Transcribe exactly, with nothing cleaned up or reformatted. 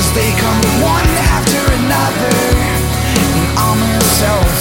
They come one after another, and I'm myself